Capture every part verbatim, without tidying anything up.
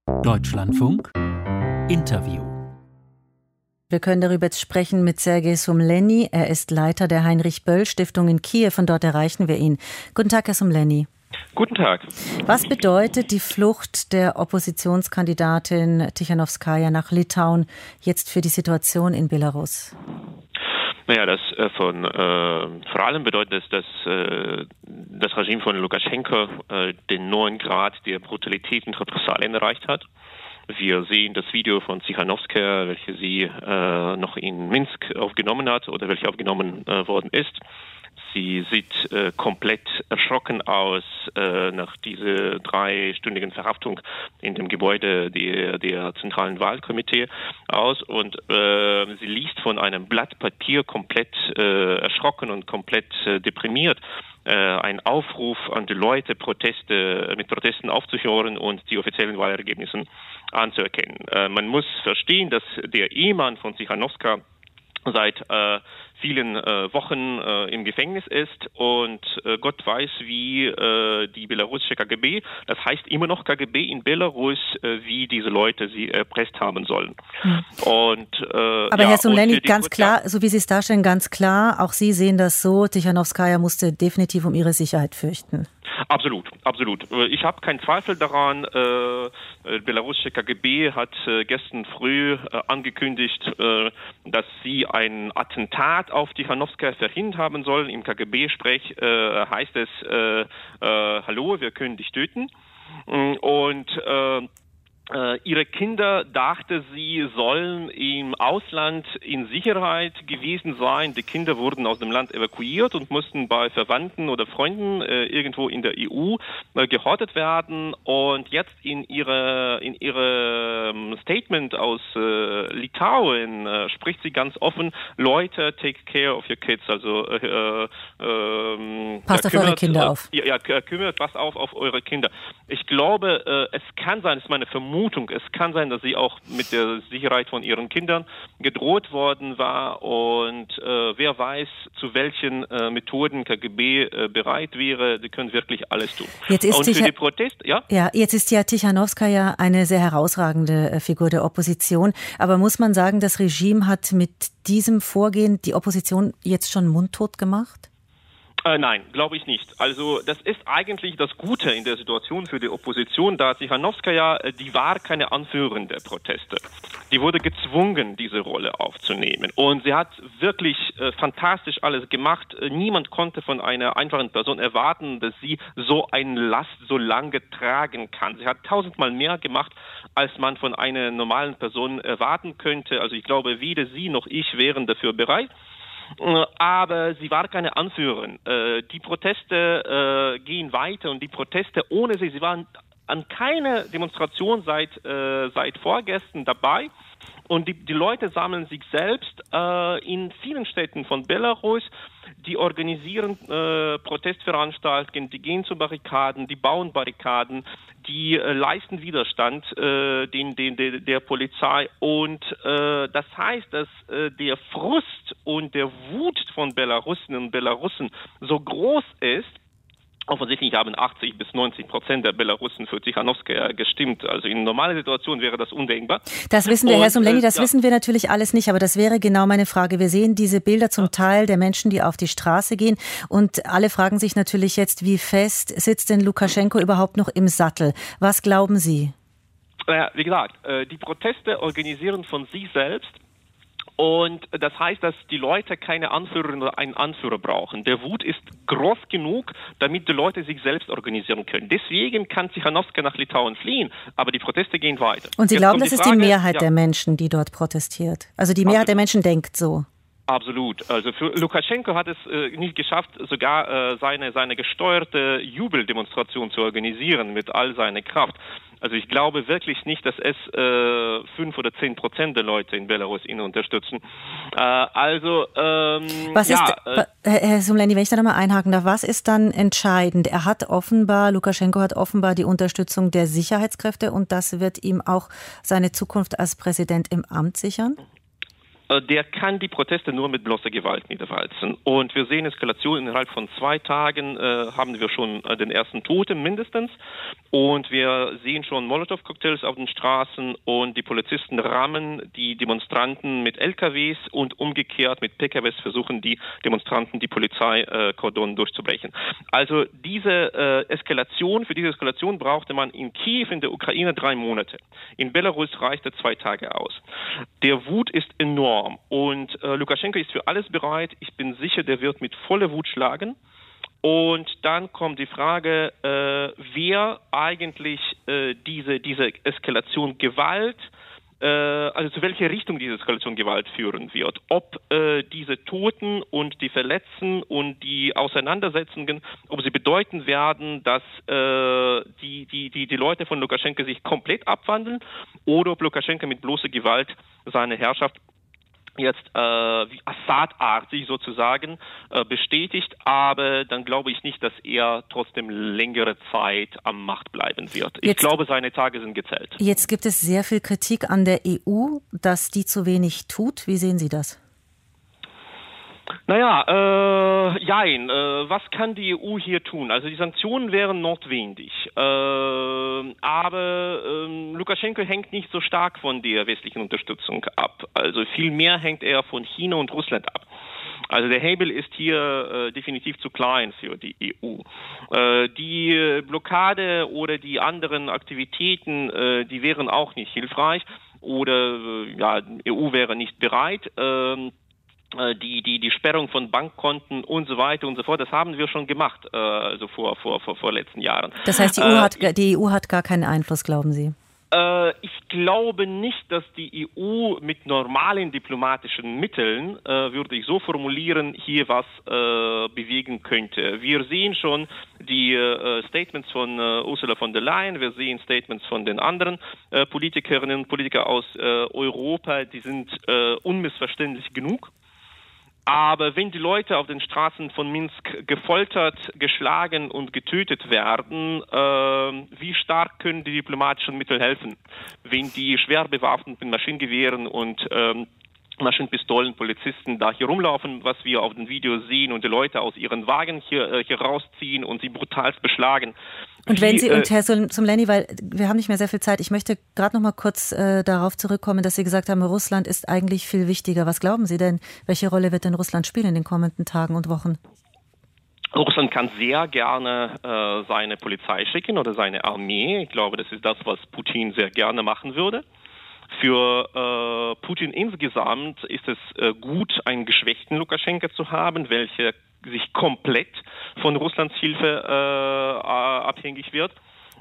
Deutschlandfunk Interview. Wir können darüber jetzt sprechen mit Sergej Sumleny. Er ist Leiter der Heinrich-Böll-Stiftung in Kiew. Von dort erreichen wir ihn. Guten Tag, Herr Sumleny. Guten Tag. Was bedeutet die Flucht der Oppositionskandidatin Tichanowskaja nach Litauen jetzt für die Situation in Belarus? Naja, das äh, von äh, vor allem bedeutet es, dass äh, das Regime von Lukaschenko äh, den neuen Grad der Brutalität und Repressalien erreicht hat. Wir sehen das Video von Tichanowskaja, welche sie äh, noch in Minsk aufgenommen hat oder welche aufgenommen äh, worden ist. Sie sieht äh, komplett erschrocken aus äh, nach dieser dreistündigen Verhaftung in dem Gebäude der, der zentralen Wahlkomitee aus und äh, sie liest von einem Blatt Papier komplett äh, erschrocken und komplett äh, deprimiert. Äh, ein Aufruf an die Leute, Proteste mit Protesten aufzuhören und die offiziellen Wahlergebnisse anzuerkennen. Äh, man muss verstehen, dass der Ehemann von Tichanowskaja seit äh, vielen äh, Wochen äh, im Gefängnis ist und äh, Gott weiß, wie äh, die belarussische K G B, das heißt immer noch K G B in Belarus, äh, wie diese Leute sie erpresst haben sollen. Hm. Und, äh, Aber ja, Herr Sumleny, ganz klar, so wie Sie es darstellen, ganz klar, auch Sie sehen das so, Tichanowskaja musste definitiv um ihre Sicherheit fürchten. Absolut, absolut. Ich habe keinen Zweifel daran. Äh, belarussische K G B hat äh, gestern früh äh, angekündigt, äh, dass sie ein Attentat auf Tichanowskaja verhindert haben sollen. Im K G B-Sprech äh, heißt es, äh, äh, hallo, wir können dich töten. Und äh, Ihre Kinder, dachte sie, sollen im Ausland in Sicherheit gewesen sein. Die Kinder wurden aus dem Land evakuiert und mussten bei Verwandten oder Freunden äh, irgendwo in der E U äh, gehortet werden. Und jetzt in ihre in ihrem Statement aus äh, Litauen äh, spricht sie ganz offen: Leute, take care of your kids. Also äh, äh, passt ja, auf eure Kinder auf. Ja, ja, kümmert was auf auf eure Kinder. Ich glaube, äh, es kann sein, es ist meine Vermutung. Es kann sein, dass sie auch mit der Sicherheit von ihren Kindern gedroht worden war und äh, wer weiß, zu welchen äh, Methoden K G B äh, bereit wäre. Die können wirklich alles tun. Jetzt ist und für Ticha- die Protest, ja? Ja, jetzt ist ja Tichanowskaja eine sehr herausragende äh, Figur der Opposition. Aber muss man sagen, das Regime hat mit diesem Vorgehen die Opposition jetzt schon mundtot gemacht? Äh, nein, glaube ich nicht. Also das ist eigentlich das Gute in der Situation für die Opposition, da Tichanowskaja, die war keine Anführerin der Proteste. Die wurde gezwungen, diese Rolle aufzunehmen. Und sie hat wirklich äh, fantastisch alles gemacht. Niemand konnte von einer einfachen Person erwarten, dass sie so eine Last so lange tragen kann. Sie hat tausendmal mehr gemacht, als man von einer normalen Person erwarten könnte. Also ich glaube, weder sie noch ich wären dafür bereit. Aber sie war keine Anführerin. Die Proteste äh, gehen weiter und die Proteste ohne sie, sie waren an keiner Demonstration seit, äh, seit vorgestern dabei. Und die, die Leute sammeln sich selbst äh, in vielen Städten von Belarus. Die organisieren äh, Protestveranstaltungen, die gehen zu Barrikaden, die bauen Barrikaden, die äh, leisten Widerstand äh, den, den, der, der Polizei. Und äh, das heißt, dass äh, der Frust und der Wut von Belarusinnen und Belarussen so groß ist. Offensichtlich haben achtzig bis neunzig Prozent der Belarussen für Tichanowskaja gestimmt. Also in normaler Situation wäre das undenkbar. Das wissen wir, und, Herr Sumleny, das ja. wissen wir natürlich alles nicht, aber das wäre genau meine Frage. Wir sehen diese Bilder zum ja. Teil der Menschen, die auf die Straße gehen und alle fragen sich natürlich jetzt, wie fest sitzt denn Lukaschenko überhaupt noch im Sattel? Was glauben Sie? Ja, wie gesagt, die Proteste organisieren von sich selbst. Und das heißt, dass die Leute keine Anführerin oder einen Anführer brauchen. Der Wut ist groß genug, damit die Leute sich selbst organisieren können. Deswegen kann Tichanowskaja nach Litauen fliehen, aber die Proteste gehen weiter. Und Sie Jetzt glauben, das die ist Frage, die Mehrheit ja. der Menschen, die dort protestiert? Also die Mehrheit Absolut. der Menschen denkt so? Absolut. Also für Lukaschenko hat es äh, nicht geschafft, sogar äh, seine, seine gesteuerte Jubeldemonstration zu organisieren mit all seiner Kraft. Also ich glaube wirklich nicht, dass es äh, fünf oder zehn Prozent der Leute in Belarus ihn unterstützen. Äh, also ähm, was ja, ist, äh, Herr Sumleny, wenn ich da nochmal einhaken darf, was ist dann entscheidend? Er hat offenbar, Lukaschenko hat offenbar die Unterstützung der Sicherheitskräfte und das wird ihm auch seine Zukunft als Präsident im Amt sichern? der kann die Proteste nur mit bloßer Gewalt niederwalzen. Und wir sehen Eskalation innerhalb von zwei Tagen, äh, haben wir schon äh, den ersten Toten mindestens. Und wir sehen schon Molotow-Cocktails auf den Straßen und die Polizisten rammen die Demonstranten mit L K Ws und umgekehrt mit P K Ws versuchen die Demonstranten die Polizeikordon durchzubrechen. Also diese äh, Eskalation, für diese Eskalation brauchte man in Kiew in der Ukraine drei Monate. In Belarus reichte zwei Tage aus. Der Wut ist enorm. Und äh, Lukaschenko ist für alles bereit. Ich bin sicher, der wird mit voller Wut schlagen. Und dann kommt die Frage, äh, wer eigentlich äh, diese, diese Eskalation Gewalt, äh, also zu welcher Richtung diese Eskalation Gewalt führen wird. Ob äh, diese Toten und die Verletzten und die Auseinandersetzungen, ob sie bedeuten werden, dass äh, die, die, die, die Leute von Lukaschenko sich komplett abwandeln oder ob Lukaschenko mit bloßer Gewalt seine Herrschaft jetzt äh, wie Assad-artig sozusagen äh, bestätigt, aber dann glaube ich nicht, dass er trotzdem längere Zeit am Macht bleiben wird. Ich jetzt, glaube, seine Tage sind gezählt. Jetzt gibt es sehr viel Kritik an der E U, dass die zu wenig tut. Wie sehen Sie das? Naja, äh, jein, äh, was kann die E U hier tun? Also die Sanktionen wären notwendig, äh, aber äh, Lukaschenko hängt nicht so stark von der westlichen Unterstützung ab. Also viel mehr hängt er von China und Russland ab. Also der Hebel ist hier äh, definitiv zu klein für die E U. Äh, die Blockade oder die anderen Aktivitäten, äh, die wären auch nicht hilfreich oder äh, ja, die E U wäre nicht bereit. Äh, Die, die, die Sperrung von Bankkonten und so weiter und so fort, das haben wir schon gemacht, äh, also vor, vor, vor, vor letzten Jahren. Das heißt, die, E U hat, die E U hat gar keinen Einfluss, glauben Sie? Äh, ich glaube nicht, dass die E U mit normalen diplomatischen Mitteln, äh, würde ich so formulieren, hier was äh, bewegen könnte. Wir sehen schon die äh, Statements von äh, Ursula von der Leyen, wir sehen Statements von den anderen äh, Politikerinnen und Politikern aus äh, Europa, die sind äh, unmissverständlich genug. Aber wenn die Leute auf den Straßen von Minsk gefoltert, geschlagen und getötet werden, äh, wie stark können die diplomatischen Mittel helfen, wenn die schwer bewaffneten Maschinengewehren und ähm, Maschinenpistolen, Polizisten da hier rumlaufen, was wir auf den Videos sehen und die Leute aus ihren Wagen hier, äh, hier rausziehen und sie brutalst beschlagen. Und wenn Wie, Sie, äh, und Herr Somleny, weil wir haben nicht mehr sehr viel Zeit, ich möchte gerade noch mal kurz äh, darauf zurückkommen, dass Sie gesagt haben, Russland ist eigentlich viel wichtiger. Was glauben Sie denn, welche Rolle wird denn Russland spielen in den kommenden Tagen und Wochen? Russland kann sehr gerne äh, seine Polizei schicken oder seine Armee. Ich glaube, das ist das, was Putin sehr gerne machen würde. Für äh, Putin insgesamt ist es äh, gut, einen geschwächten Lukaschenko zu haben, welcher sich komplett von Russlands Hilfe äh, abhängig wird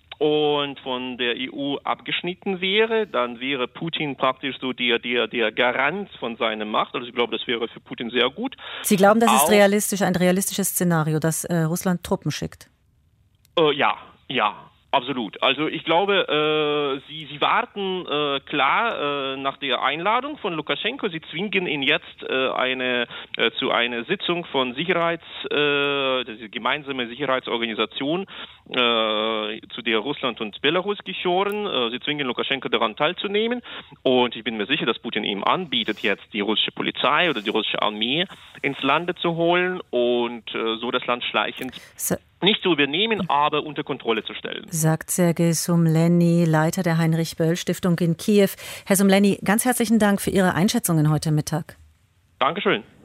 und von der E U abgeschnitten wäre, dann wäre Putin praktisch so der, der, der Garant von seiner Macht. Also ich glaube, das wäre für Putin sehr gut. Sie glauben, das Auch, ist realistisch, ein realistisches Szenario, dass äh, Russland Truppen schickt? Äh, ja, ja. Absolut. Also ich glaube, äh, sie, sie warten äh, klar äh, nach der Einladung von Lukaschenko. Sie zwingen ihn jetzt äh, eine, äh, zu einer Sitzung von Sicherheits, äh, diese gemeinsame Sicherheitsorganisation, äh, zu der Russland und Belarus gehören. Äh, sie zwingen Lukaschenko daran teilzunehmen. Und ich bin mir sicher, dass Putin ihm anbietet, jetzt die russische Polizei oder die russische Armee ins Lande zu holen und äh, so das Land schleichend so. nicht zu übernehmen, aber unter Kontrolle zu stellen. Sagt Sergej Somleny, Leiter der Heinrich-Böll-Stiftung in Kiew. Herr Somleny, ganz herzlichen Dank für Ihre Einschätzungen heute Mittag. Dankeschön.